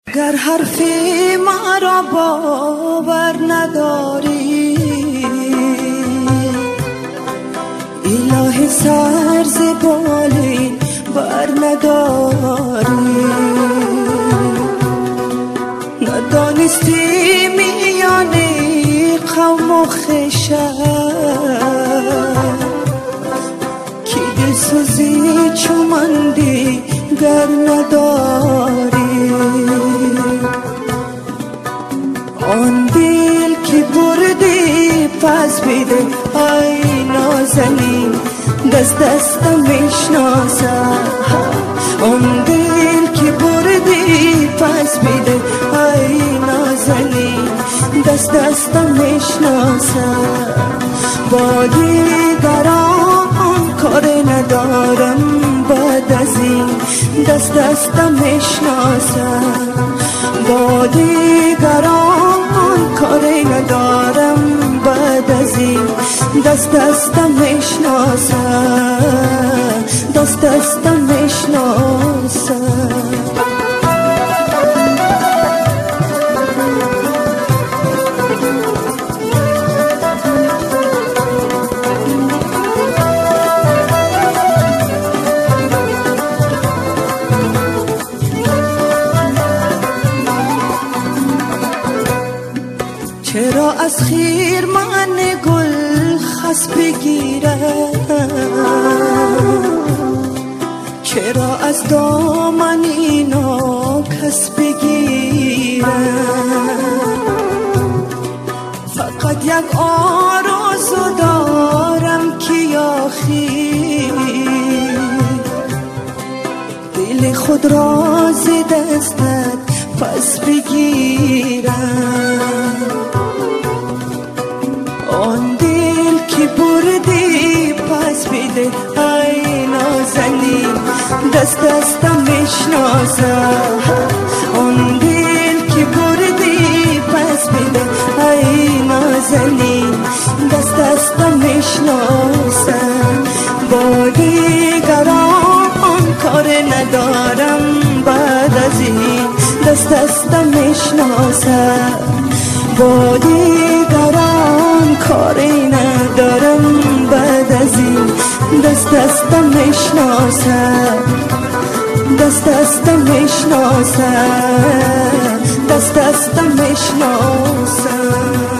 گر حرفی ما را باور نداری، الهی سر ز بالین بر نداری. ندانستی میان قوم و خشم کی دلسوزی چومندی گر نداری. آن دل که بردی پس بیده ای نازنین دست دستم میشناسم. آن دل که بردی پس بیده ای نازنین دست دستم میشناسم. با دیگران کار ندارم بعد از این دست دستم میشناسم. با دیگران کاری ندارم بعد از این دست دستم میشناسم. دست دستم میشناسم. چرا از خیر من گل خس بگیرم، چرا از دامن اینا کس بگیرم. فقط یک آرزو دارم که آخر دل خود را ز دستت پس بگیرم. آن دل که بردی پس بیده ای نازنین دست دستم میشناسم. آن دل که بردی پس بیده ای نازنین دست دستم میشناسم. با دیگران کار ندارم بعد از این دست دستم میشناسم. با دیگران کاری ندارم بعد از این دست دستم میشناسم. دست دستم میشناسم. دست دستم میشناسم.